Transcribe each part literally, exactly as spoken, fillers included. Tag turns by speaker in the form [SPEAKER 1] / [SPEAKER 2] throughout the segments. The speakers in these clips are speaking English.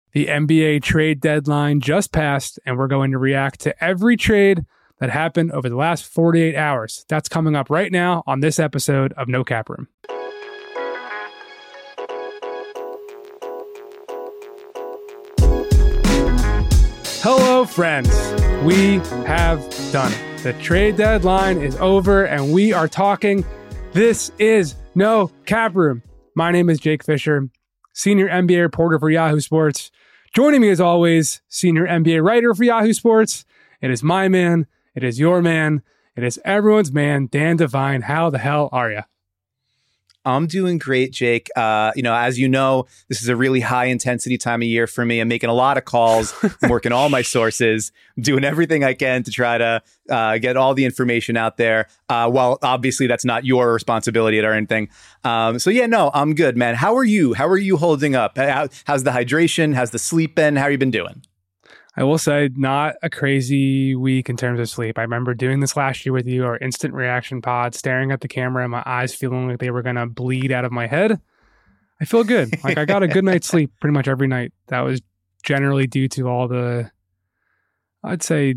[SPEAKER 1] The N B A trade deadline just passed, and we're going to react to every trade that happened over the last forty-eight hours. That's coming up right now on this episode of No Cap Room. Hello, friends. We have done it. The trade deadline is over, and we are talking. This is No Cap Room. My name is Jake Fisher, senior N B A reporter for Yahoo Sports. Joining me as always, senior N B A writer for Yahoo Sports. It is my man. It is your man. It is everyone's man, Dan Devine. How the hell are you?
[SPEAKER 2] I'm doing great, Jake. Uh, you know, as you know, this is a really high intensity time of year for me. I'm making a lot of calls. I'm working all my sources, doing everything I can to try to uh, get all the information out there. Uh, while obviously that's not your responsibility or anything. Um, so yeah, no, I'm good, man. How are you? How are you holding up? How, how's the hydration? How's the sleep been? How have you been doing?
[SPEAKER 1] I will say not a crazy week in terms of sleep. I remember doing this last year with you, our instant reaction pod, staring at the camera and my eyes feeling like they were going to bleed out of my head. I feel good. Like I got a good night's sleep pretty much every night. That was generally due to all the, I'd say,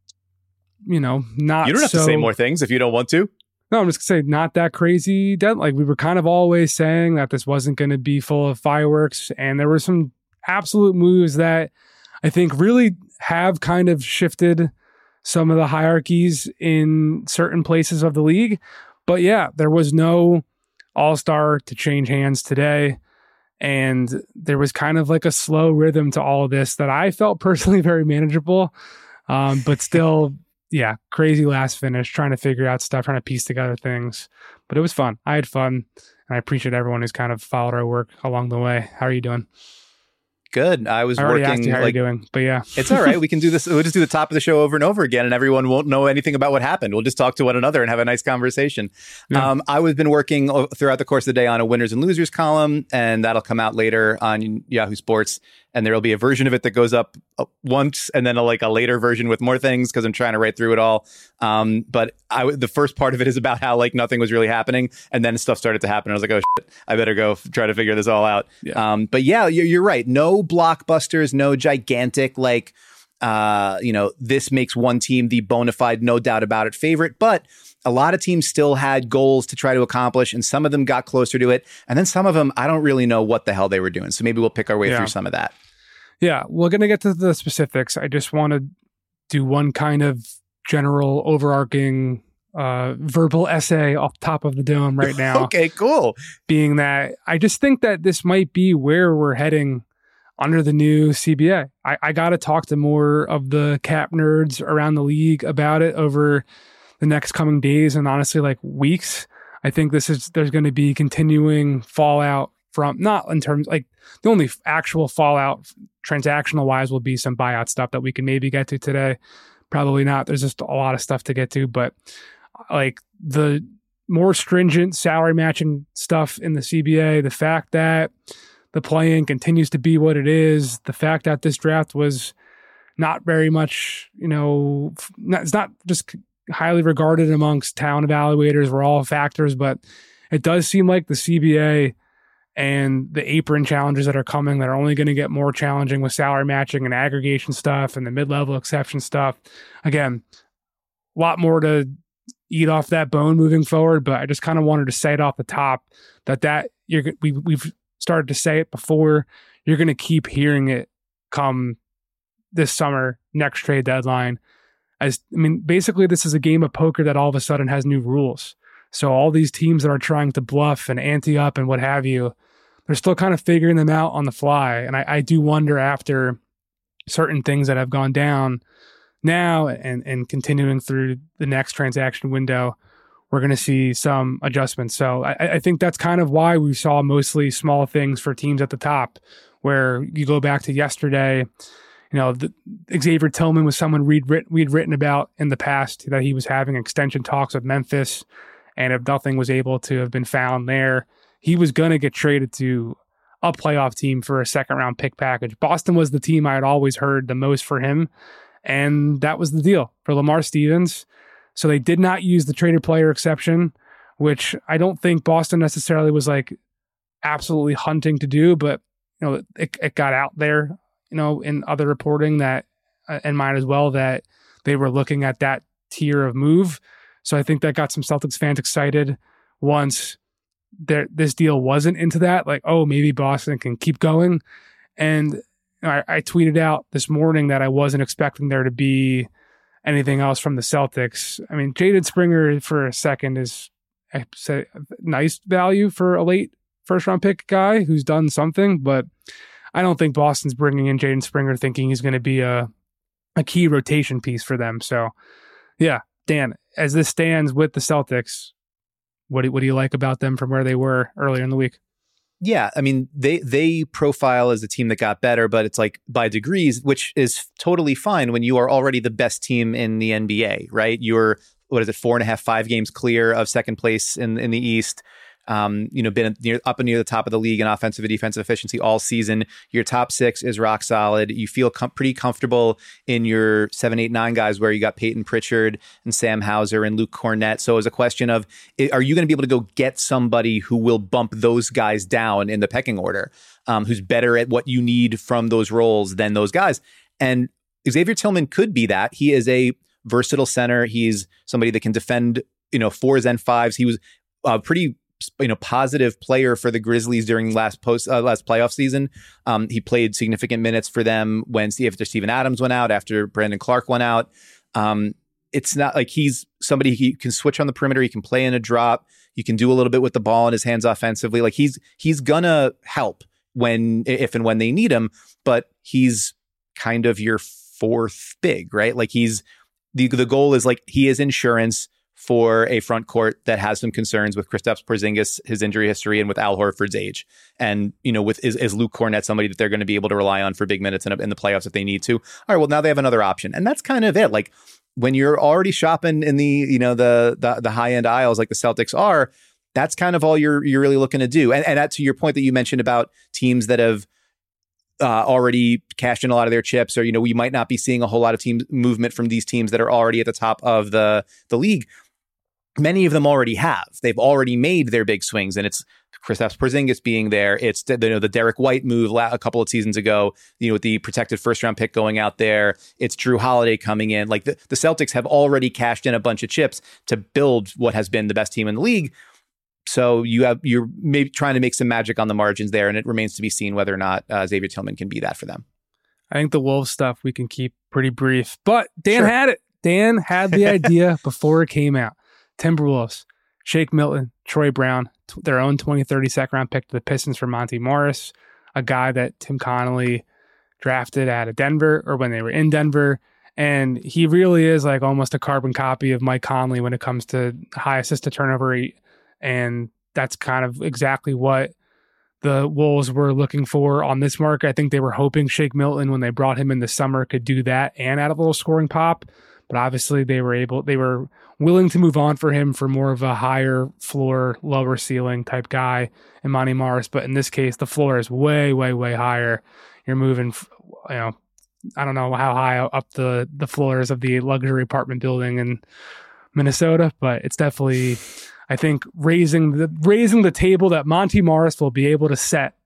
[SPEAKER 1] you know, not
[SPEAKER 2] You don't have
[SPEAKER 1] so,
[SPEAKER 2] to say more things if you don't want to.
[SPEAKER 1] No, I'm just going to say not that crazy dead. Like we were kind of always saying that this wasn't going to be full of fireworks. And there were some absolute moves that I think really have kind of shifted some of the hierarchies in certain places of the league. But yeah, there was no all-star to change hands today. And there was kind of like a slow rhythm to all of this that I felt personally very manageable. Um, but still, yeah, crazy last finish, trying to figure out stuff, trying to piece together things. But it was fun. I had fun. And I appreciate everyone who's kind of followed our work along the way. How are you doing?
[SPEAKER 2] Good. I was
[SPEAKER 1] I already
[SPEAKER 2] working.
[SPEAKER 1] Asked you how
[SPEAKER 2] like,
[SPEAKER 1] you're doing, but yeah,
[SPEAKER 2] it's all right. We can do this. We'll just do the top of the show over and over again, and everyone won't know anything about what happened. We'll just talk to one another and have a nice conversation. Yeah. Um, I was been working throughout the course of the day on a winners and losers column, and that'll come out later on Yahoo Sports. And there will be a version of it that goes up once, and then a, like a later version with more things because I'm trying to write through it all. Um, but I, the first part of it is about how like nothing was really happening, and then stuff started to happen. I was like, oh shit, I better go f- try to figure this all out. Yeah. Um, but yeah, you're, you're right. No blockbusters, no gigantic like, uh, you know, this makes one team the bona fide, no doubt about it favorite, but a lot of teams still had goals to try to accomplish, and some of them got closer to it. And then some of them, I don't really know what the hell they were doing. So maybe we'll pick our way yeah. through some of that.
[SPEAKER 1] Yeah, we're going to get to the specifics. I just want to do one kind of general overarching uh, verbal essay off the top of the dome right now.
[SPEAKER 2] Okay, cool.
[SPEAKER 1] Being that I just think that this might be where we're heading under the new C B A. I, I got to talk to more of the cap nerds around the league about it over the next coming days and honestly like weeks. I think this is there's going to be continuing fallout from, not in terms like the only actual fallout transactional wise will be some buyout stuff that we can maybe get to today. Probably not. There's just a lot of stuff to get to, but like the more stringent salary matching stuff in the C B A, the fact that the play-in continues to be what it is, the fact that this draft was not very much, you know, not, it's not just highly regarded amongst talent evaluators were all factors, but it does seem like the C B A and the apron challenges that are coming that are only going to get more challenging with salary matching and aggregation stuff and the mid-level exception stuff. Again, a lot more to eat off that bone moving forward, but I just kind of wanted to say it off the top that that you're we we've started to say it before. You're going to keep hearing it come this summer, next trade deadline. As I mean, basically, this is a game of poker that all of a sudden has new rules. So all these teams that are trying to bluff and ante up and what have you, they're still kind of figuring them out on the fly. And I, I do wonder after certain things that have gone down now and, and continuing through the next transaction window, we're going to see some adjustments. So I, I think that's kind of why we saw mostly small things for teams at the top, where you go back to yesterday, you know, the, Xavier Tillman was someone we'd, writ, we'd written about in the past that he was having extension talks with Memphis. And if nothing was able to have been found there, he was going to get traded to a playoff team for a second round pick package. Boston was the team I had always heard the most for him. And that was the deal for Lamar Stevens. So they did not use the traded player exception, which I don't think Boston necessarily was like absolutely hunting to do, but you know, it, it got out there you know, in other reporting that, uh, and mine as well, that they were looking at that tier of move. So I think that got some Celtics fans excited once there, this deal wasn't into that. Like, oh, maybe Boston can keep going. And I, I tweeted out this morning that I wasn't expecting there to be anything else from the Celtics. I mean, Jaden Springer for a second is I say nice value for a late first round pick guy who's done something, but I don't think Boston's bringing in Jaden Springer thinking he's going to be a a key rotation piece for them. So, yeah, Dan, as this stands with the Celtics, what do, what do you like about them from where they were earlier in the week?
[SPEAKER 2] Yeah, I mean, they they profile as a team that got better, but it's like by degrees, which is totally fine when you are already the best team in the N B A, right? You're, what is it, four and a half, five games clear of second place in, in the East. Um, you know, been near, up and near the top of the league in offensive and defensive efficiency all season. Your top six is rock solid. You feel com- pretty comfortable in your seven, eight, nine guys where you got Peyton Pritchard and Sam Hauser and Luke Cornett. So it's a question of, are you going to be able to go get somebody who will bump those guys down in the pecking order, um, who's better at what you need from those roles than those guys? And Xavier Tillman could be that. He is a versatile center. He's somebody that can defend, you know, fours and fives. He was uh, pretty you know, positive player for the Grizzlies during last post uh, last playoff season. Um, he played significant minutes for them when after Steven Adams went out, after Brandon Clark went out. Um, it's not like he's somebody he can switch on the perimeter. He can play in a drop. You can do a little bit with the ball in his hands offensively. Like he's he's gonna help when if and when they need him. But he's kind of your fourth big, right? Like he's the the goal is like he is insurance for a front court that has some concerns with Kristaps Porzingis, his injury history, and with Al Horford's age. And, you know, with is, is Luke Cornett somebody that they're going to be able to rely on for big minutes in, in the playoffs if they need to? All right, well, now they have another option. And that's kind of it. Like when you're already shopping in the, you know, the the, the high-end aisles like the Celtics are, that's kind of all you're you're really looking to do. And, and that, to your point that you mentioned about teams that have Uh, already cashed in a lot of their chips, or, you know, we might not be seeing a whole lot of team movement from these teams that are already at the top of the, the league. Many of them already have. They've already made their big swings, and it's Kristaps Porzingis being there. It's the, you know, the Derek White move la- a couple of seasons ago, you know, with the protected first round pick going out there. It's Drew Holiday coming in. Like the, the Celtics have already cashed in a bunch of chips to build what has been the best team in the league. So you have, you're maybe trying to make some magic on the margins there, and it remains to be seen whether or not uh, Xavier Tillman can be that for them.
[SPEAKER 1] I think the Wolves stuff we can keep pretty brief, but Dan
[SPEAKER 2] Sure.
[SPEAKER 1] had it. Dan had the idea before it came out. Timberwolves, Shake Milton, Troy Brown, t- their own twenty thirty second round pick to the Pistons for Monty Morris, a guy that Tim Connolly drafted out of Denver, or when they were in Denver. And he really is like almost a carbon copy of Mike Conley when it comes to high assist to turnover rate. And that's kind of exactly what the Wolves were looking for on this market. I think they were hoping Shake Milton, when they brought him in the summer, could do that and add a little scoring pop. But obviously they were able, they were willing to move on for him for more of a higher floor, lower ceiling type guy in Monty Morris. But in this case, the floor is way, way, way higher. You're moving, you know, I don't know how high up the, the floors of the luxury apartment building in Minnesota, but it's definitely, I think, raising the raising the table that Monty Morris will be able to set.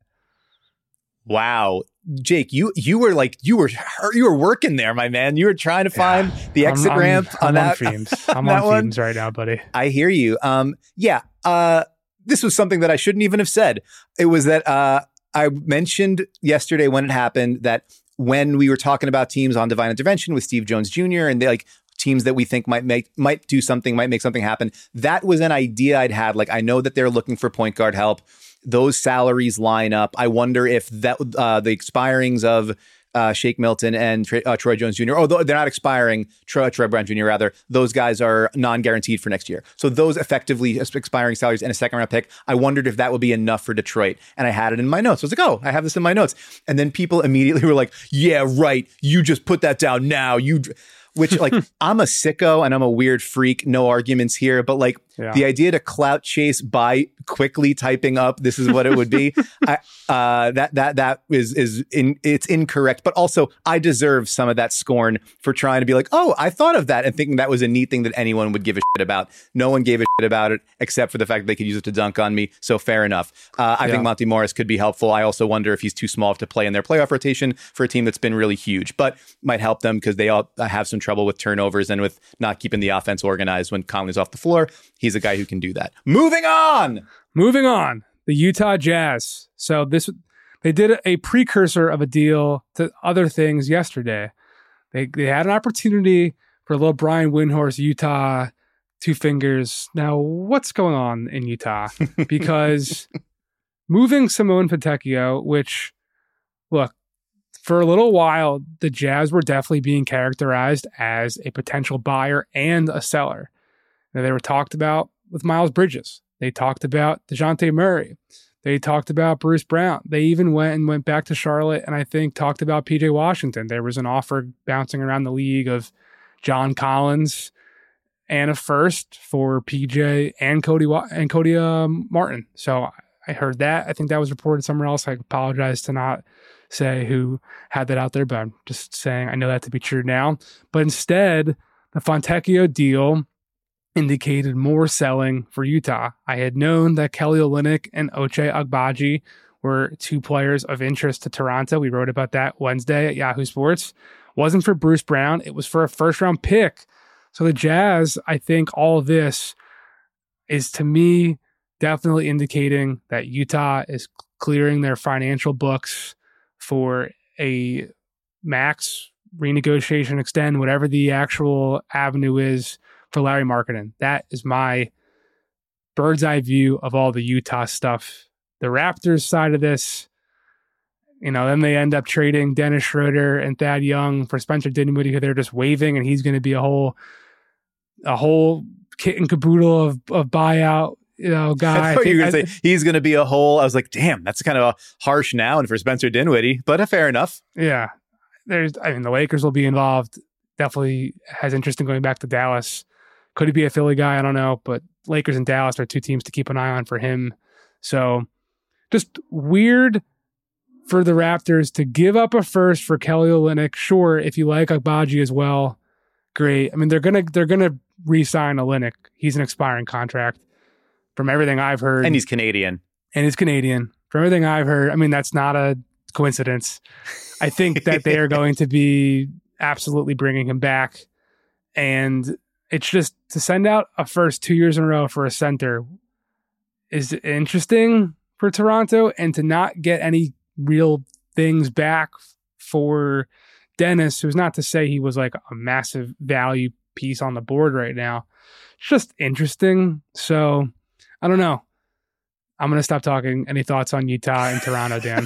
[SPEAKER 2] Wow. Jake, you you were like you were you were working there, my man. You were trying to find yeah, the exit
[SPEAKER 1] I'm,
[SPEAKER 2] ramp
[SPEAKER 1] I'm,
[SPEAKER 2] on
[SPEAKER 1] I'm
[SPEAKER 2] that.
[SPEAKER 1] On fumes. I'm on fumes right now, buddy.
[SPEAKER 2] I hear you. Um, yeah. Uh, this was something that I shouldn't even have said. It was that uh, I mentioned yesterday when it happened that when we were talking about teams on Divine Intervention with Steve Jones Junior and they like teams that we think might make might do something, might make something happen. That was an idea I'd had. Like I know that they're looking for point guard help. Those salaries line up. I wonder if that uh, the expirings of uh, Shake Milton and uh, Troy Jones Junior, although they're not expiring, Troy, Troy Brown Junior rather, those guys are non-guaranteed for next year. So those effectively expiring salaries and a second round pick, I wondered if that would be enough for Detroit. And I had it in my notes. I was like, oh, I have this in my notes. And then people immediately were like, yeah, right. You just put that down now. You... Which, like, I'm a sicko and I'm a weird freak. No arguments here. But, like,
[SPEAKER 1] Yeah.
[SPEAKER 2] The idea to clout chase by quickly typing up this is what it would be, I, uh, that that that is is in, it's incorrect. But also, I deserve some of that scorn for trying to be like, oh, I thought of that and thinking that was a neat thing that anyone would give a shit about. No one gave a shit about it except for the fact that they could use it to dunk on me. So fair enough. Uh, I yeah. think Monty Morris could be helpful. I also wonder if he's too small to play in their playoff rotation for a team that's been really huge, but might help them because they all have some trouble with turnovers and with not keeping the offense organized when Conley's off the floor. He's a guy who can do that. Moving on.
[SPEAKER 1] Moving on. The Utah Jazz. So this, they did a precursor of a deal to other things yesterday. They they had an opportunity for a little Brian Windhorst, Utah, two fingers. Now, what's going on in Utah? Because moving Simone Fontecchio, which, look, for a little while, the Jazz were definitely being characterized as a potential buyer and a seller. Now, they were talked about with Miles Bridges. They talked about DeJounte Murray. They talked about Bruce Brown. They even went and went back to Charlotte and I think talked about P J Washington. There was an offer bouncing around the league of John Collins and a first for P J and Cody and Cody um, Martin. So I heard that. I think that was reported somewhere else. I apologize to not say who had that out there, but I'm just saying I know that to be true now. But instead, the Fontecchio deal indicated more selling for Utah. I had known that Kelly Olynyk and Ochai Agbaji were two players of interest to Toronto. We wrote about that Wednesday at Yahoo Sports. Wasn't for Bruce Brown. It was for a first round pick. So the Jazz, I think all of this is to me definitely indicating that Utah is clearing their financial books for a max renegotiation, extend, whatever the actual avenue is for Larry Markkinen. That is my bird's eye view of all the Utah stuff. The Raptors side of this, you know, then they end up trading Dennis Schroeder and Thad Young for Spencer Dinwiddie, who they're just waving, and he's going to be a whole, a whole kit and caboodle of, of buyout, you know, guy.
[SPEAKER 2] I thought you were going to say he's going to be a whole. I was like, damn, that's kind of a harsh noun for Spencer Dinwiddie, but uh, fair enough.
[SPEAKER 1] Yeah, there's. I mean, the Lakers will be involved. Definitely has interest in going back to Dallas. Could he be a Philly guy? I don't know, but Lakers and Dallas are two teams to keep an eye on for him. So just weird for the Raptors to give up a first for Kelly Olynyk. Sure, if you like Agbaji as well, great. I mean, they're gonna they're gonna re-sign Olynyk. He's an expiring contract. From everything I've heard,
[SPEAKER 2] and he's Canadian,
[SPEAKER 1] and he's Canadian. From everything I've heard, I mean, that's not a coincidence. I think that they are going to be absolutely bringing him back, and it's just to send out a first two years in a row for a center is interesting for Toronto, and to not get any real things back for Dennis, who's not to say he was like a massive value piece on the board right now. It's just interesting. So I don't know. I'm going to stop talking. Any thoughts on Utah and Toronto, Dan?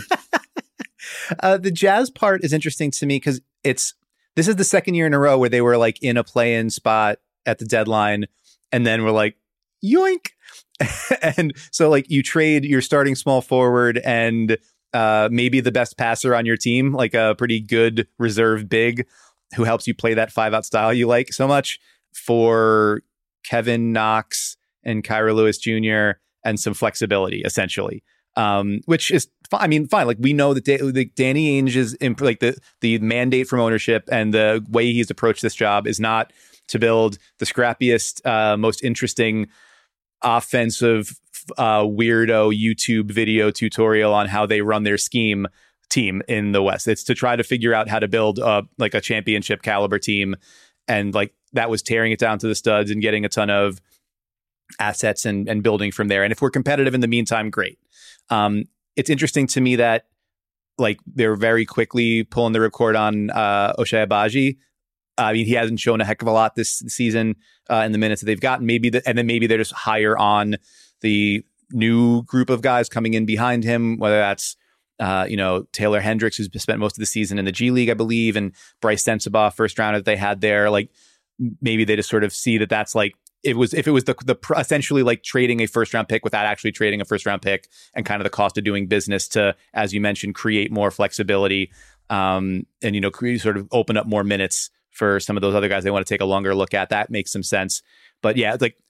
[SPEAKER 2] uh, the Jazz part is interesting to me because it's, this is the second year in a row where they were like in a play-in spot at the deadline, and then we're like, yoink. And so like you trade your starting small forward and uh, maybe the best passer on your team, like a pretty good reserve big who helps you play that five out style you like so much, for Kevin Knox and Kyra Lewis Junior and some flexibility, essentially. Um, which is, I mean, fine. Like we know that da- like Danny Ainge is imp- like the the mandate from ownership and the way he's approached this job is not to build the scrappiest, uh, most interesting offensive uh, weirdo YouTube video tutorial on how they run their scheme team in the West. It's to try to figure out how to build a, like a championship caliber team, and like that was tearing it down to the studs and getting a ton of assets and, and building from there. And if we're competitive in the meantime, great. Um, it's interesting to me that like they're very quickly pulling the record on uh, Ochai Agbaji. I mean, he hasn't shown a heck of a lot this season uh, in the minutes that they've gotten. Maybe the, and then maybe they're just higher on the new group of guys coming in behind him, whether that's uh, you know, Taylor Hendricks, who's spent most of the season in the G League, I believe, and Bryce Sensabaugh, first rounder that they had there. Like maybe they just sort of see that that's like, it was, if it was the, the essentially like trading a first round pick without actually trading a first round pick, and kind of the cost of doing business to, as you mentioned, create more flexibility um, and, you know, create, sort of open up more minutes for some of those other guys they want to take a longer look at. That makes some sense. But yeah, it's like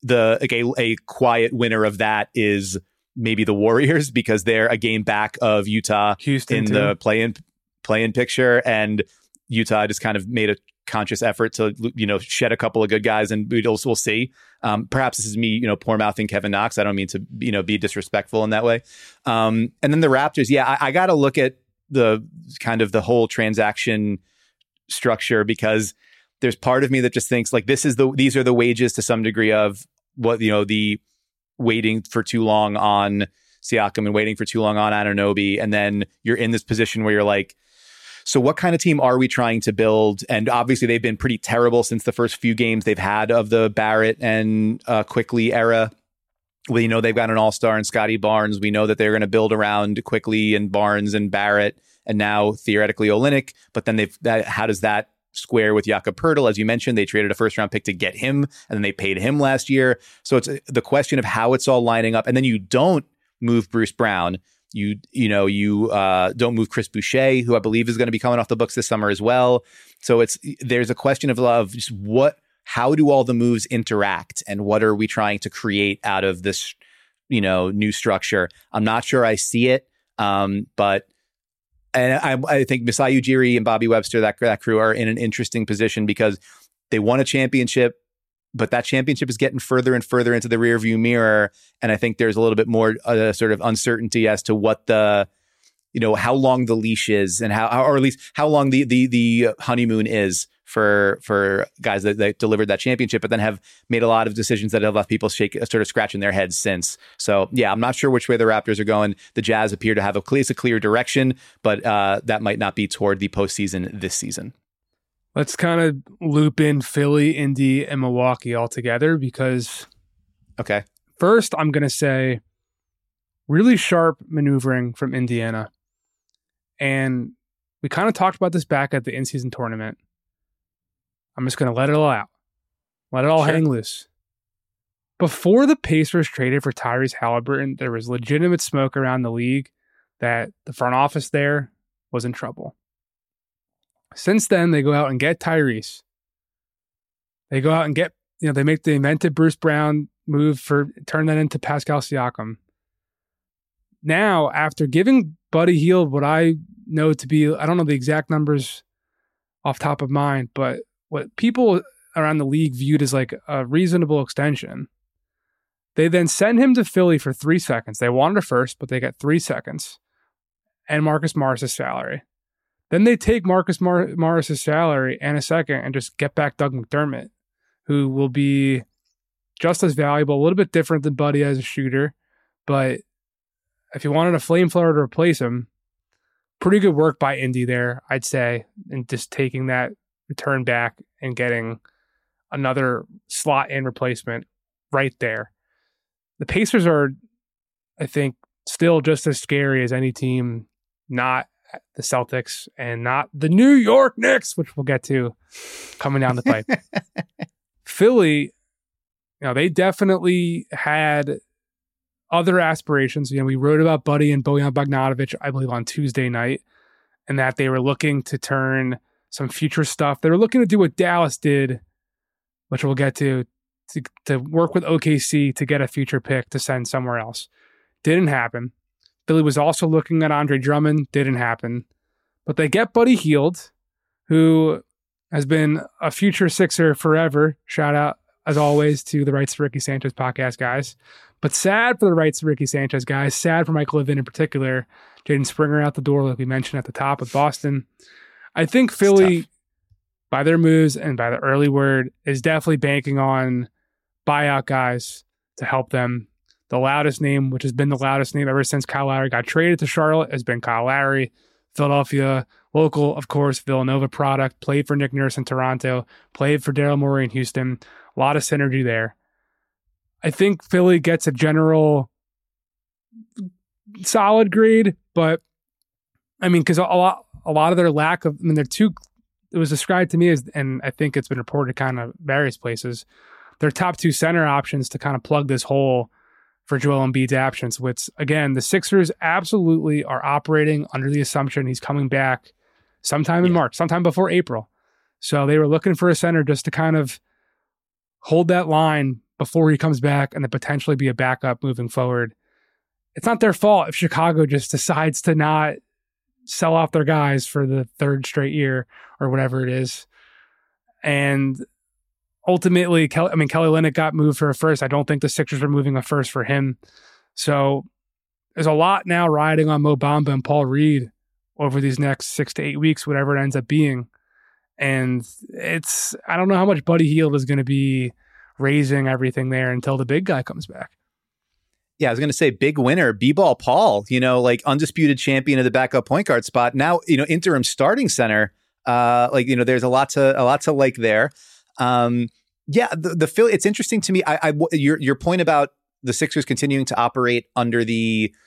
[SPEAKER 2] the like a, a quiet winner of that is maybe the Warriors, because they're a game back of Utah
[SPEAKER 1] Houston
[SPEAKER 2] in
[SPEAKER 1] too.
[SPEAKER 2] the play-in play-in picture, and Utah just kind of made a conscious effort to, you know, shed a couple of good guys, and we'll, we'll see. Um, perhaps this is me, you know, poor mouthing Kevin Knox. I don't mean to, you know, be disrespectful in that way. Um, and then the Raptors, yeah, I, I got to look at the kind of the whole transaction structure, because there's part of me that just thinks like this is the these are the wages to some degree of what, you know, the waiting for too long on Siakam and waiting for too long on Anunoby, and then you're in this position where you're like, so what kind of team are we trying to build? And obviously they've been pretty terrible since the first few games they've had of the Barrett and uh, Quickly era. We know they've got an all-star in Scotty Barnes. We know that they're going to build around Quickly and Barnes and Barrett, and now theoretically Olynyk. But then they've that, how does that square with Jakob Poeltl? As you mentioned, they traded a first-round pick to get him, and then they paid him last year. So it's the question of how it's all lining up. And then you don't move Bruce Brown. You you know, you uh, don't move Chris Boucher, who I believe is going to be coming off the books this summer as well. So it's there's a question of love. Just what, how do all the moves interact, and what are we trying to create out of this, you know, new structure? I'm not sure I see it, um, but and I, I think Masai Ujiri and Bobby Webster, that that crew, are in an interesting position because they won a championship, but that championship is getting further and further into the rearview mirror. And I think there's a little bit more uh, sort of uncertainty as to what the, you know, how long the leash is, and how, or at least how long the the the honeymoon is for for guys that, that delivered that championship, but then have made a lot of decisions that have left people shake, sort of scratching their heads since. So yeah, I'm not sure which way the Raptors are going. The Jazz appear to have a clear, a clear direction, but uh, that might not be toward the postseason this season.
[SPEAKER 1] Let's kind of loop in Philly, Indy, and Milwaukee all together, because
[SPEAKER 2] okay,
[SPEAKER 1] first I'm going to say really sharp maneuvering from Indiana. And we kind of talked about this back at the in-season tournament. I'm just going to let it all out. Let it all
[SPEAKER 2] sure.
[SPEAKER 1] hang loose. Before the Pacers traded for Tyrese Halliburton, there was legitimate smoke around the league that the front office there was in trouble. Since then, they go out and get Tyrese. They go out and get, you know, they make the invented Bruce Brown move for, turn that into Pascal Siakam. Now, after giving Buddy Hield what I know to be, I don't know the exact numbers off top of mind, but what people around the league viewed as like a reasonable extension, they then send him to Philly for three seconds. They wanted a first, but they got three seconds and Marcus Morris's salary. Then they take Marcus Mar- Morris's salary and a second and just get back Doug McDermott, who will be just as valuable, a little bit different than Buddy as a shooter. But if you wanted a flamethrower to replace him, pretty good work by Indy there, I'd say, in just taking that return back and getting another slot in replacement right there. The Pacers are, I think, still just as scary as any team, not the Celtics and not the New York Knicks, which we'll get to coming down the pipe. Philly, you know, they definitely had other aspirations. You know, we wrote about Buddy and Bojan Bogdanovic, I believe, on Tuesday night, and that they were looking to turn some future stuff. They were looking to do what Dallas did, which we'll get to, to, to work with O K C to get a future pick to send somewhere else. Didn't happen. Philly was also looking at Andre Drummond. Didn't happen. But they get Buddy Hield, who has been a future Sixer forever. Shout out, as always, to the Rights to Ricky Sanchez podcast, guys. But sad for the Rights to Ricky Sanchez guys. Sad for Michael Levin in particular. Jaden Springer out the door, like we mentioned at the top with Boston. I think Philly, by their moves and by the early word, is definitely banking on buyout guys to help them. The loudest name, which has been the loudest name ever since Kyle Lowry got traded to Charlotte, has been Kyle Lowry. Philadelphia, local, of course, Villanova product, played for Nick Nurse in Toronto, played for Daryl Morey in Houston. A lot of synergy there. I think Philly gets a general solid grade, but I mean, because a lot, a lot of their lack of, I mean, they're too, it was described to me as, and I think it's been reported kind of various places, their top two center options to kind of plug this hole for Joel Embiid's absence, which, again, the Sixers absolutely are operating under the assumption he's coming back sometime in yeah. March, sometime before April. So they were looking for a center just to kind of hold that line before he comes back and then potentially be a backup moving forward. It's not their fault if Chicago just decides to not sell off their guys for the third straight year or whatever it is. And ultimately, Kelly, I mean, Kelly Olynyk got moved for a first. I don't think the Sixers were moving a first for him. So there's a lot now riding on Mo Bamba and Paul Reed over these next six to eight weeks, whatever it ends up being. And it's, I don't know how much Buddy Hield is going to be raising everything there until the big guy comes back.
[SPEAKER 2] Yeah, I was going to say big winner, B-Ball Paul, you know, like undisputed champion of the backup point guard spot. Now, you know, interim starting center. Uh, like, you know, there's a lot to a lot to like there. Um, yeah, the, the Philly, it's interesting to me. I, I, your your point about the Sixers continuing to operate under the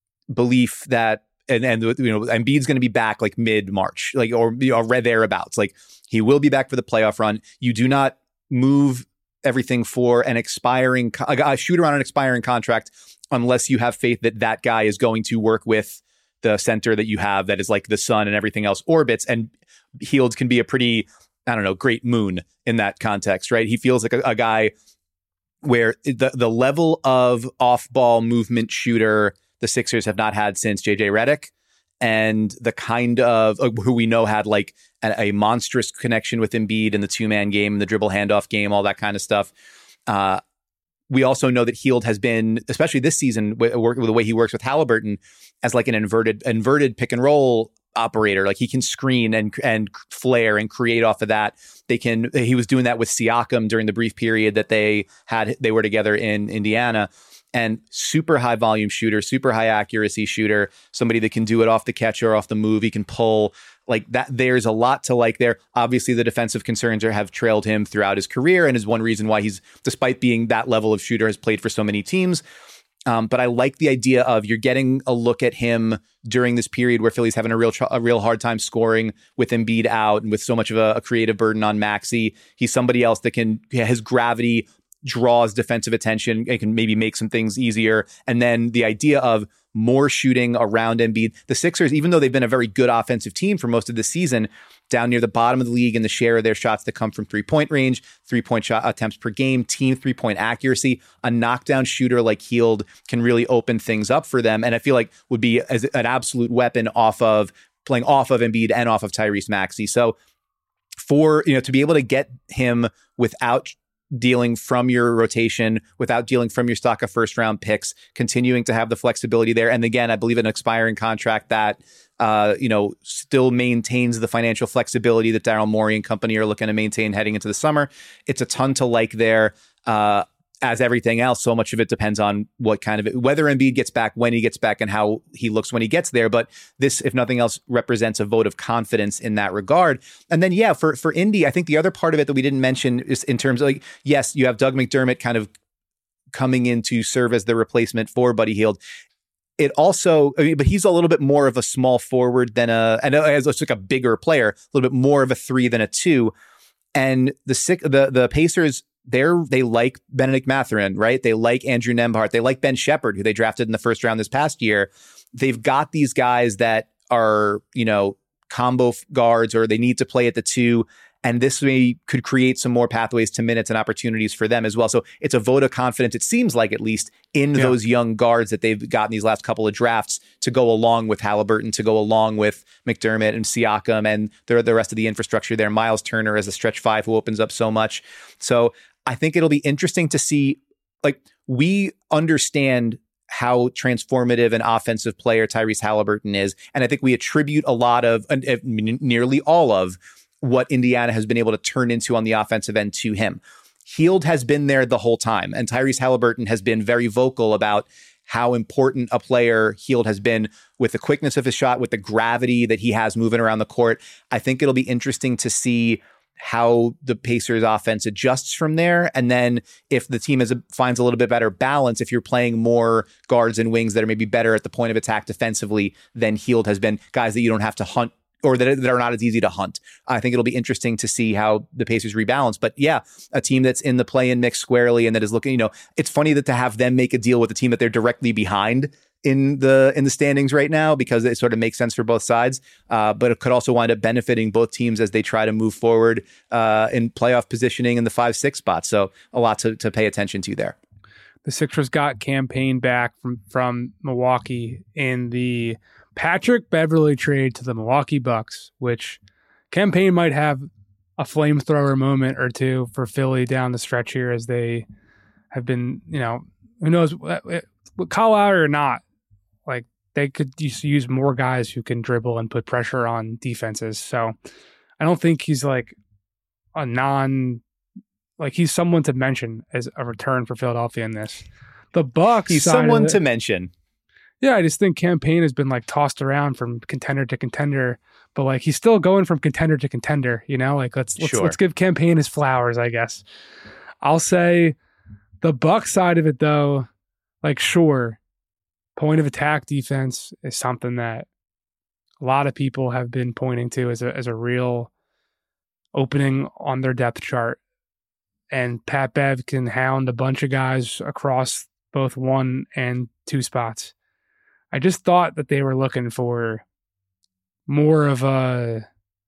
[SPEAKER 2] belief that and and you know Embiid's going to be back like mid March, like or you know, right thereabouts. Like he will be back for the playoff run. You do not move everything for an expiring a, a shooter on an expiring contract unless you have faith that that guy is going to work with the center that you have that is like the sun and everything else orbits. And Hield can be a pretty, I don't know, great moon in that context, right? He feels like a, a guy where the the level of off-ball movement shooter the Sixers have not had since J J Redick, and the kind of uh, who we know had like a, a monstrous connection with Embiid in the two-man game, the dribble handoff game, all that kind of stuff. Uh, we also know that Hield has been, especially this season, w- work, with the way he works with Halliburton, as like an inverted inverted pick and roll operator. Like he can screen and and flare and create off of that. They can. He was doing that with Siakam during the brief period that they had they were together in Indiana. And super high volume shooter, super high accuracy shooter, somebody that can do it off the catch or off the move. He can pull like that. There's a lot to like there. Obviously, the defensive concerns are, have trailed him throughout his career and is one reason why he's, despite being that level of shooter, has played for so many teams. Um, but I like the idea of you're getting a look at him during this period where Philly's having a real, tr- a real hard time scoring with Embiid out and with so much of a, a creative burden on Maxey. He's somebody else that can, his gravity draws defensive attention and can maybe make some things easier. And then the idea of more shooting around Embiid. The Sixers, even though they've been a very good offensive team for most of the season, down near the bottom of the league in the share of their shots that come from three-point range, three-point shot attempts per game, team three-point accuracy, a knockdown shooter like Hield can really open things up for them. And I feel like would be as an absolute weapon off of playing off of Embiid and off of Tyrese Maxey. So for, you know, to be able to get him without dealing from your rotation, without dealing from your stock of first round picks, continuing to have the flexibility there. And again, I believe an expiring contract that, uh, you know, still maintains the financial flexibility that Daryl Morey and company are looking to maintain heading into the summer. It's a ton to like there. Uh, As everything else, so much of it depends on what kind of whether Embiid gets back, when he gets back, and how he looks when he gets there. But this, if nothing else, represents a vote of confidence in that regard. And then, yeah, for for Indy, I think the other part of it that we didn't mention is in terms of like, yes, you have Doug McDermott kind of coming in to serve as the replacement for Buddy Hield. It also, I mean, but he's a little bit more of a small forward than a, and as like a bigger player, a little bit more of a three than a two. And the sick, the the Pacers. They're, they like Benedict Mathurin, right? They like Andrew Nembhard. They like Ben Shepherd, who they drafted in the first round this past year. They've got these guys that are, you know, combo guards, or they need to play at the two. And this may could create some more pathways to minutes and opportunities for them as well. So it's a vote of confidence, it seems like, at least in yeah. those young guards that they've gotten these last couple of drafts to go along with Halliburton, to go along with McDermott and Siakam and the, the rest of the infrastructure there. Miles Turner as a stretch five who opens up so much. So I think it'll be interesting to see, like, we understand how transformative an offensive player Tyrese Halliburton is. And I think we attribute a lot of, uh, nearly all of, what Indiana has been able to turn into on the offensive end to him. Hield has been there the whole time, and Tyrese Halliburton has been very vocal about how important a player Hield has been with the quickness of his shot, with the gravity that he has moving around the court. I think it'll be interesting to see how the Pacers offense adjusts from there. And then if the team is a, finds a little bit better balance, if you're playing more guards and wings that are maybe better at the point of attack defensively than Hield has been, guys that you don't have to hunt or that, that are not as easy to hunt. I think it'll be interesting to see how the Pacers rebalance. But yeah, a team that's in the play-in mix squarely and that is looking, you know, it's funny that to have them make a deal with a team that they're directly behind in the in the standings right now, because it sort of makes sense for both sides. Uh, but it could also wind up benefiting both teams as they try to move forward uh, in playoff positioning in the five six spot. So a lot to, to pay attention to there.
[SPEAKER 1] The Sixers got Cam Payne back from, from Milwaukee in the Patrick Beverley trade to the Milwaukee Bucks, which Cam Payne might have a flamethrower moment or two for Philly down the stretch here, as they have been, you know, who knows, with Kyle Lowry or not, like they could use, use more guys who can dribble and put pressure on defenses. So I don't think he's like a non, like he's someone to mention as a return for Philadelphia in this. The Bucks,
[SPEAKER 2] he's someone to mention.
[SPEAKER 1] Yeah, I just think Cam Payne has been like tossed around from contender to contender, but like he's still going from contender to contender, you know? Like let's let's,
[SPEAKER 2] sure.
[SPEAKER 1] let's give Cam Payne his flowers, I guess. I'll say the Bucks side of it though, like sure, point of attack defense is something that a lot of people have been pointing to as a as a real opening on their depth chart. And Pat Bev can hound a bunch of guys across both one and two spots. I just thought that they were looking for more of a,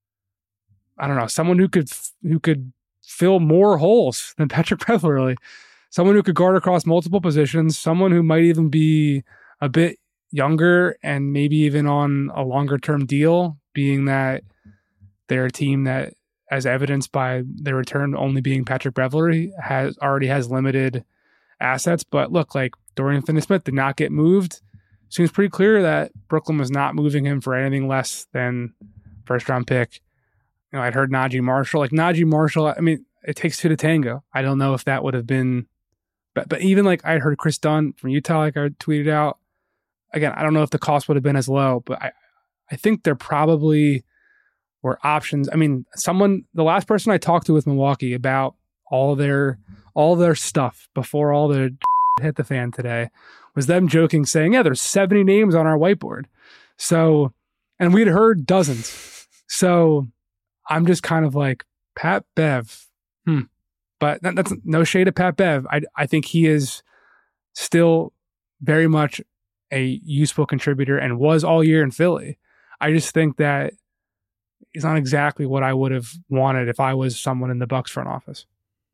[SPEAKER 1] I don't know, someone who could who could fill more holes than Patrick Beverley. Someone who could guard across multiple positions, someone who might even be a bit younger and maybe even on a longer term deal, being that they're a team that, as evidenced by their return only being Patrick Beverley, has already has limited assets. But look, like Dorian Finney-Smith did not get moved. Seems pretty clear that Brooklyn was not moving him for anything less than first round pick. You know, I'd heard Najee Marshall. Like Najee Marshall, I mean, it takes two to tango. I don't know if that would have been, but but even like I'd heard Chris Dunn from Utah, like I tweeted out. Again, I don't know if the cost would have been as low, but I, I think there probably were options. I mean, someone, the last person I talked to with Milwaukee about all their all their stuff before all the hit the fan today was them joking, saying, yeah, there's seventy names on our whiteboard. So, and we'd heard dozens. So I'm just kind of like, Pat Bev. Hmm. But that, that's no shade at Pat Bev. I, I think he is still very much a useful contributor and was all year in Philly. I just think that he's not exactly what I would have wanted if I was someone in the Bucks front office.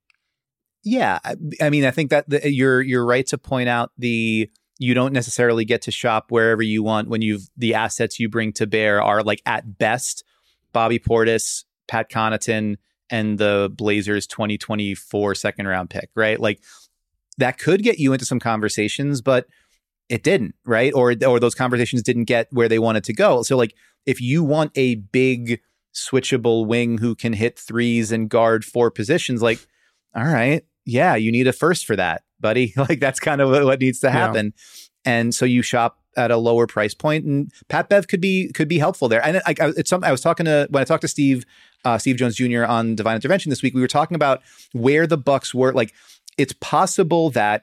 [SPEAKER 2] Yeah, I, I mean, I think that the, you're you're right to point out the you don't necessarily get to shop wherever you want when you've the assets you bring to bear are like at best Bobby Portis, Pat Connaughton, and the Blazers twenty twenty-four second round pick, right? Like that could get you into some conversations, but it didn't, right? Or or those conversations didn't get where they wanted to go. So like if you want a big switchable wing who can hit threes and guard four positions, like, all right, yeah, you need a first for that, buddy. Like that's kind of what needs to happen. Yeah. And so you shop at a lower price point, and Pat Bev could be could be helpful there. And I, I, it's something I was talking to when I talked to Steve uh, Steve Jones Junior on Divine Intervention this week. We were talking about where the Bucks were. Like it's possible that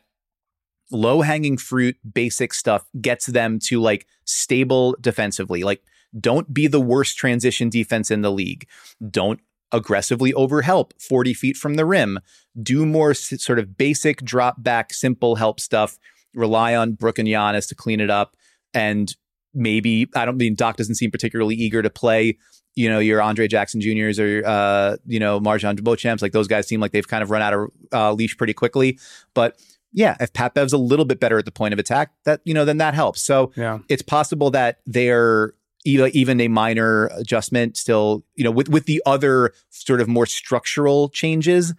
[SPEAKER 2] low hanging fruit, basic stuff gets them to like stable defensively. Like don't be the worst transition defense in the league. Don't aggressively overhelp forty feet from the rim. Do more s- sort of basic drop back, simple help stuff. Rely on Brook and Giannis to clean it up. And maybe, I don't mean Doc doesn't seem particularly eager to play, you know, your Andre Jackson Juniors or, uh, you know, Marjan Beauchamps. Like those guys seem like they've kind of run out of uh, leash pretty quickly. But yeah, if Pat Bev's a little bit better at the point of attack, that, you know, then that helps. So yeah. It's possible that they're even a minor adjustment still, you know, with, with the other sort of more structural changes,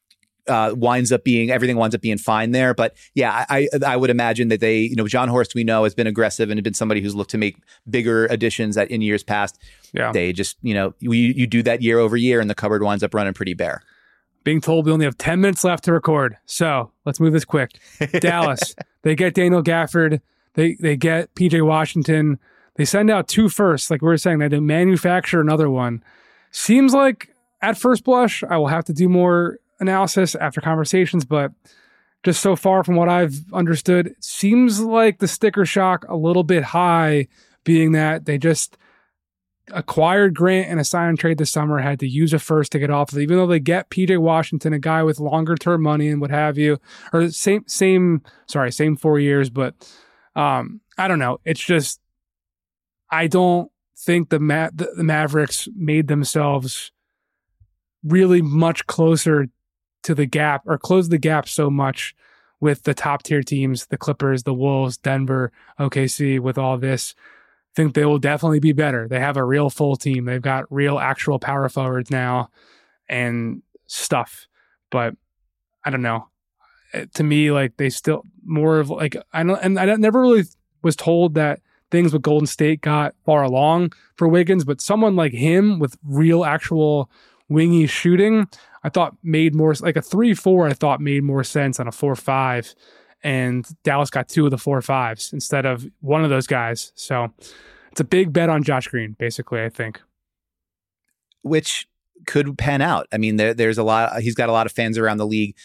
[SPEAKER 2] uh, winds up being, everything winds up being fine there. But yeah, I, I would imagine that they, you know, John Horst, we know, has been aggressive and has been somebody who's looked to make bigger additions that in years past. Yeah. They just, you know, you, you do that year over year and the cupboard winds up running pretty bare.
[SPEAKER 1] Being told we only have ten minutes left to record. So let's move this quick. Dallas, they get Daniel Gafford. They, they get P J Washington. They send out two firsts, like we were saying. They didn't manufacture another one. Seems like, at first blush, I will have to do more analysis after conversations, but just so far from what I've understood, it seems like the sticker shock a little bit high, being that they just acquired Grant in a sign and trade this summer, had to use a first to get off of it, even though they get P J Washington, a guy with longer term money and what have you, or same, same, sorry, same four years. But um, I don't know. It's just, I don't think the, Ma- the, the Mavericks made themselves really much closer to the gap, or close the gap so much with the top tier teams, the Clippers, the Wolves, Denver, O K C, with all this. Think they will definitely be better. They have a real full team. They've got real actual power forwards now and stuff. But I don't know. To me, like they still more of like, I don't, and I never really was told that things with Golden State got far along for Wiggins, but someone like him with real actual wingy shooting, I thought made more, like a three four, I thought made more sense on a four five. And Dallas got two of the four fives instead of one of those guys. So it's a big bet on Josh Green, basically, I think.
[SPEAKER 2] Which could pan out. I mean, there, there's a lot, he's got a lot of fans around the league.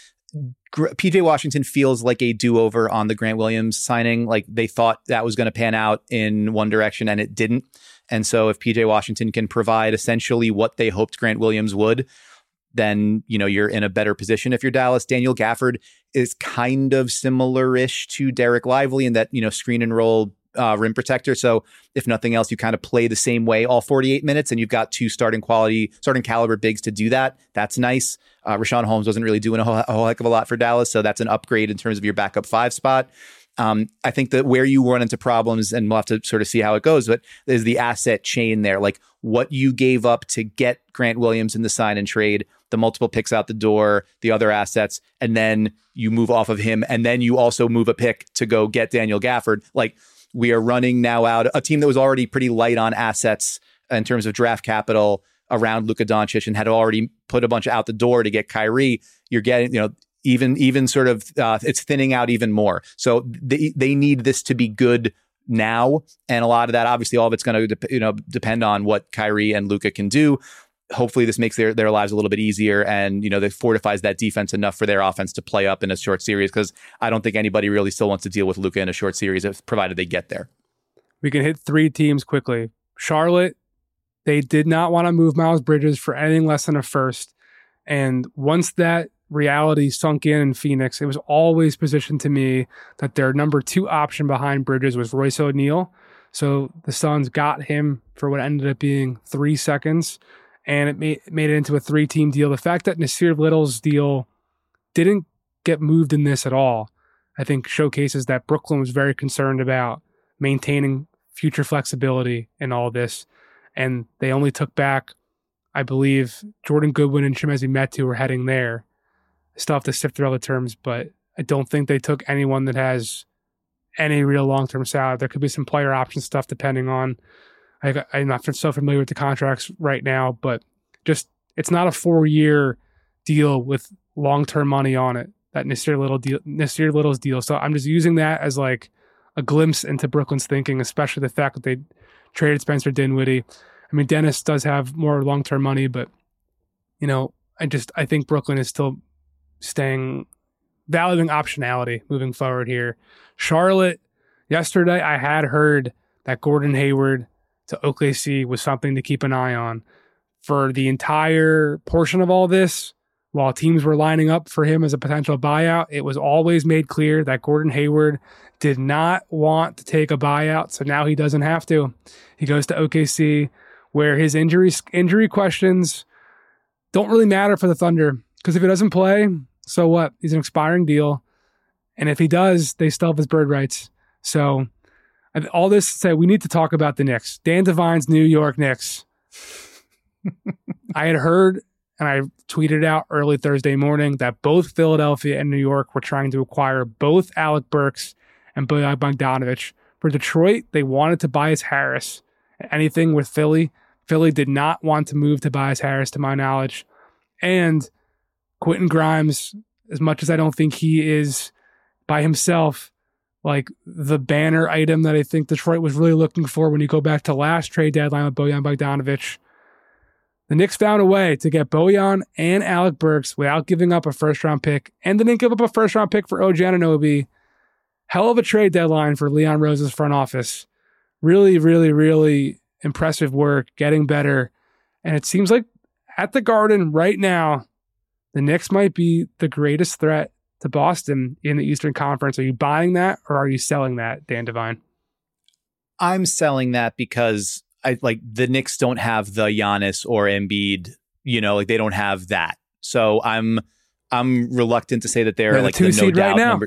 [SPEAKER 2] P J Washington feels like a do-over on the Grant Williams signing. Like they thought that was going to pan out in one direction and it didn't. And so if P J Washington can provide essentially what they hoped Grant Williams would, then, you know, you're in a better position if you're Dallas. Daniel Gafford is kind of similar-ish to Derek Lively in that, you know, screen and roll uh, rim protector. So if nothing else, you kind of play the same way all forty-eight minutes, and you've got two starting quality, starting caliber bigs to do that. That's nice. Uh, Rashawn Holmes wasn't really doing a whole, a whole heck of a lot for Dallas, so that's an upgrade in terms of your backup five spot. Um, I think that where you run into problems, and we'll have to sort of see how it goes, but is the asset chain there. Like what you gave up to get Grant Williams in the sign and trade, the multiple picks out the door, the other assets, and then you move off of him, and then you also move a pick to go get Daniel Gafford. Like we are running now out a team that was already pretty light on assets in terms of draft capital around Luka Doncic and had already put a bunch out the door to get Kyrie. You're getting, you know, even even sort of uh, it's thinning out even more. So they they need this to be good now, and a lot of that, obviously, all of it's going to de- you know depend on what Kyrie and Luka can do. Hopefully this makes their, their lives a little bit easier, and, you know, that fortifies that defense enough for their offense to play up in a short series, because I don't think anybody really still wants to deal with Luka in a short series, if, provided they get there.
[SPEAKER 1] We can hit three teams quickly. Charlotte, they did not want to move Miles Bridges for anything less than a first. And once that reality sunk in in Phoenix, it was always positioned to me that their number two option behind Bridges was Royce O'Neal. So the Suns got him for what ended up being three seconds. And it made, made it into a three-team deal. The fact that Nasir Little's deal didn't get moved in this at all, I think showcases that Brooklyn was very concerned about maintaining future flexibility in all this. And they only took back, I believe, Jordan Goodwin and Chimezie Metu were heading there. Still have to sift through all the terms, but I don't think they took anyone that has any real long-term salary. There could be some player option stuff depending on, I, I'm not so familiar with the contracts right now, but just it's not a four-year deal with long-term money on it, that Nasir Little deal, Nasir Little's deal. So I'm just using that as like a glimpse into Brooklyn's thinking, especially the fact that they traded Spencer Dinwiddie. I mean, Dennis does have more long-term money, but, you know, I just I think Brooklyn is still staying, valuing optionality moving forward here. Charlotte, yesterday I had heard that Gordon Hayward to O K C was something to keep an eye on. For the entire portion of all this, while teams were lining up for him as a potential buyout, it was always made clear that Gordon Hayward did not want to take a buyout, so now he doesn't have to. He goes to O K C, where his injury, injury questions don't really matter for the Thunder, because if he doesn't play, so what? He's an expiring deal, and if he does, they still have his bird rights. So all this to say, we need to talk about the Knicks. Dan Devine's New York Knicks. I had heard, and I tweeted out early Thursday morning, that both Philadelphia and New York were trying to acquire both Alec Burks and Bojan Bogdanovic. For Detroit, they wanted Tobias Harris. Anything with Philly, Philly did not want to move Tobias Harris, to my knowledge. And Quentin Grimes, as much as I don't think he is by himself like the banner item that I think Detroit was really looking for when you go back to last trade deadline with Bojan Bogdanovic, the Knicks found a way to get Bojan and Alec Burks without giving up a first-round pick, and they didn't give up a first-round pick for O G Anunoby. Hell of a trade deadline for Leon Rose's front office. Really, really, really impressive work, getting better. And it seems like at the Garden right now, the Knicks might be the greatest threat to Boston in the Eastern Conference. Are you buying that or are you selling that, Dan Devine?
[SPEAKER 2] I'm selling that because I like the Knicks don't have the Giannis or Embiid, you know, like they don't have that. So I'm I'm reluctant to say that they're, they're like the, the no doubt right number.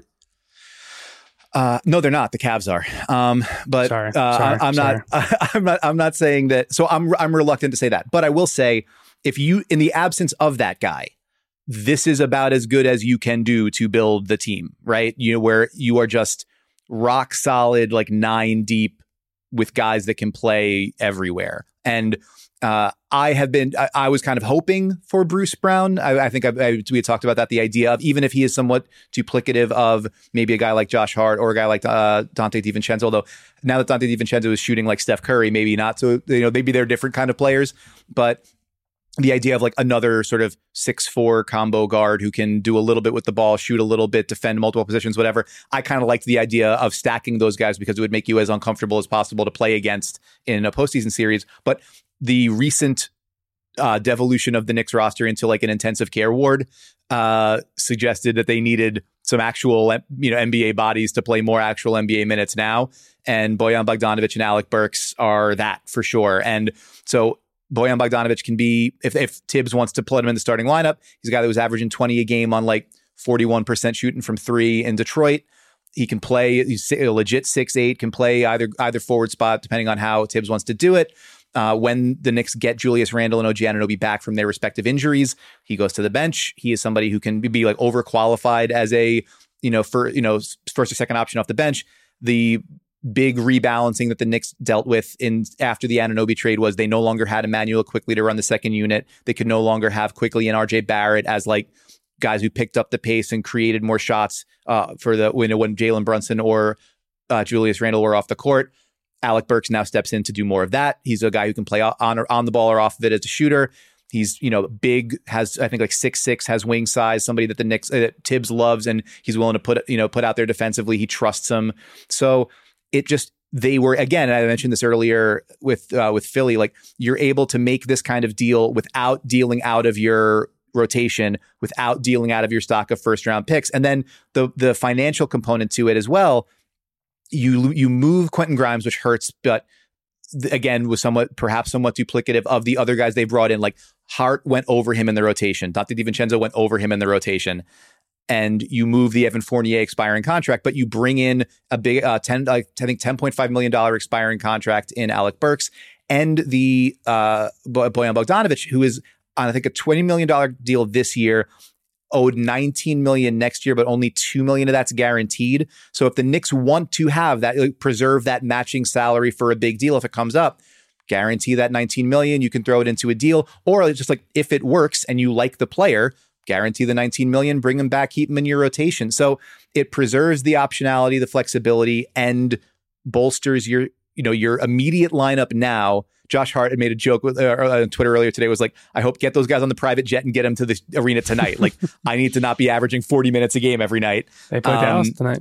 [SPEAKER 2] Uh, no, they're not. The Cavs are. Um, but
[SPEAKER 1] sorry,
[SPEAKER 2] uh,
[SPEAKER 1] sorry,
[SPEAKER 2] I'm
[SPEAKER 1] sorry.
[SPEAKER 2] not. I'm not. I'm not saying that. So I'm. I'm reluctant to say that. But I will say, if you, in the absence of that guy, this is about as good as you can do to build the team, right? You know, where you are just rock solid, like nine deep, with guys that can play everywhere. And uh, I have been, I, I was kind of hoping for Bruce Brown. I, I think I, I, we had talked about that, the idea of, even if he is somewhat duplicative of maybe a guy like Josh Hart or a guy like uh, Dante DiVincenzo, although now that Dante DiVincenzo is shooting like Steph Curry, maybe not. So, you know, maybe they're different kind of players, but the idea of like another sort of six four combo guard who can do a little bit with the ball, shoot a little bit, defend multiple positions, whatever. I kind of liked the idea of stacking those guys because it would make you as uncomfortable as possible to play against in a postseason series. But the recent uh, devolution of the Knicks roster into like an intensive care ward uh, suggested that they needed some actual, you know, N B A bodies to play more actual N B A minutes now. And Bojan Bogdanovic and Alec Burks are that for sure. And so Bojan Bogdanovic can be, if, if Tibbs wants to put him in the starting lineup, he's a guy that was averaging twenty a game on like forty-one percent shooting from three in Detroit. He can play, he's a legit six eight, can play either either forward spot, depending on how Tibbs wants to do it. Uh, when the Knicks get Julius Randle and O G Anunoby back from their respective injuries, he goes to the bench. He is somebody who can be like overqualified as a, you know, for, you know, first or second option off the bench. The big rebalancing that the Knicks dealt with in after the Anunoby trade was they no longer had Emmanuel Quickley to run the second unit. They could no longer have Quickley and R J Barrett as like guys who picked up the pace and created more shots uh, for the when, when Jalen Brunson or uh, Julius Randle were off the court. Alec Burks now steps in to do more of that. He's a guy who can play on or on the ball or off of it as a shooter. He's, you know, big, has, I think like six six, has wing size, somebody that the Knicks, uh, that Tibbs loves, and he's willing to put, you know, put out there defensively. He trusts him. So it just, they were, again, I mentioned this earlier with, uh, with Philly, like you're able to make this kind of deal without dealing out of your rotation, without dealing out of your stock of first round picks. And then the, the financial component to it as well. You you move Quentin Grimes, which hurts, but th- again, was somewhat, perhaps somewhat duplicative of the other guys they brought in. Like Hart went over him in the rotation. Dante DiVincenzo went over him in the rotation. And you move the Evan Fournier expiring contract, but you bring in a big, uh, ten, like, I think ten point five million dollars expiring contract in Alec Burks and the uh, Bojan Bogdanovic, who is on, I think, a twenty million dollars deal this year, owed nineteen million dollars next year, but only two million dollars of that's guaranteed. So if the Knicks want to have that, like, preserve that matching salary for a big deal, if it comes up, guarantee that nineteen million dollars, you can throw it into a deal, or just like if it works and you like the player, guarantee the nineteen million dollars, bring him back, keep him in your rotation. So it preserves the optionality, the flexibility, and bolsters your, you know, your immediate lineup now. Josh Hart had made a joke with, uh, on Twitter earlier today, was like, I hope get those guys on the private jet and get them to the arena tonight. Like, I need to not be averaging forty minutes a game every night.
[SPEAKER 1] They play um, Dallas tonight.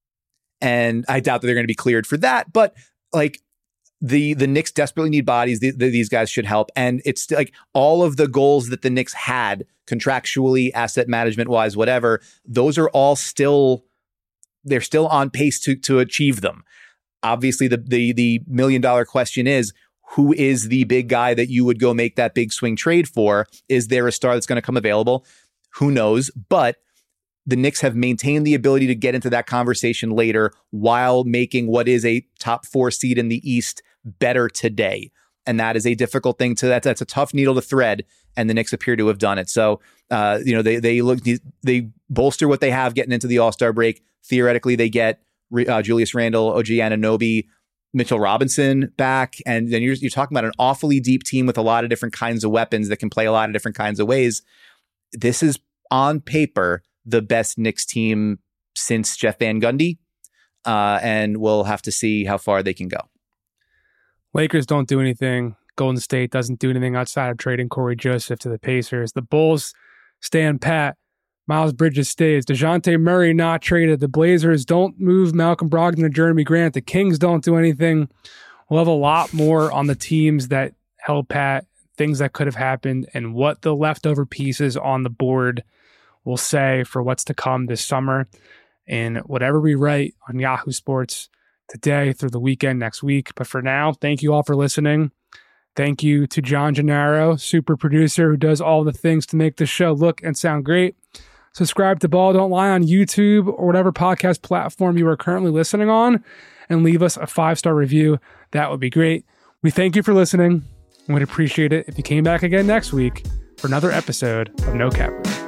[SPEAKER 2] And I doubt that they're going to be cleared for that. But like the the Knicks desperately need bodies. The, the, these guys should help. And it's like all of the goals that the Knicks had contractually, asset management wise, whatever, those are all still, they're still on pace to to achieve them. Obviously, the the the million dollar question is, who is the big guy that you would go make that big swing trade for? Is there a star that's going to come available? Who knows? But the Knicks have maintained the ability to get into that conversation later while making what is a top four seed in the East better today. And that is a difficult thing to, that. That's a tough needle to thread. And the Knicks appear to have done it. So, uh, you know, they, they look, they bolster what they have getting into the All-Star break. Theoretically, they get uh, Julius Randle, O G Anunoby, Mitchell Robinson back. And then you're, you're talking about an awfully deep team with a lot of different kinds of weapons that can play a lot of different kinds of ways. This is on paper the best Knicks team since Jeff Van Gundy. Uh, and we'll have to see how far they can go.
[SPEAKER 1] Lakers don't do anything. Golden State doesn't do anything outside of trading Corey Joseph to the Pacers. The Bulls stand pat. Miles Bridges stays. DeJounte Murray not traded. The Blazers don't move Malcolm Brogdon or Jeremy Grant. The Kings don't do anything. We'll have a lot more on the teams that held pat, things that could have happened, and what the leftover pieces on the board will say for what's to come this summer. And whatever we write on Yahoo Sports today through the weekend next week. But for now, thank you all for listening. Thank you to John Gennaro, super producer who does all the things to make the show look and sound great. Subscribe to Ball Don't Lie on YouTube or whatever podcast platform you are currently listening on, and leave us a five-star review. That would be great. We thank you for listening. We'd appreciate it if you came back again next week for another episode of No Cap Room.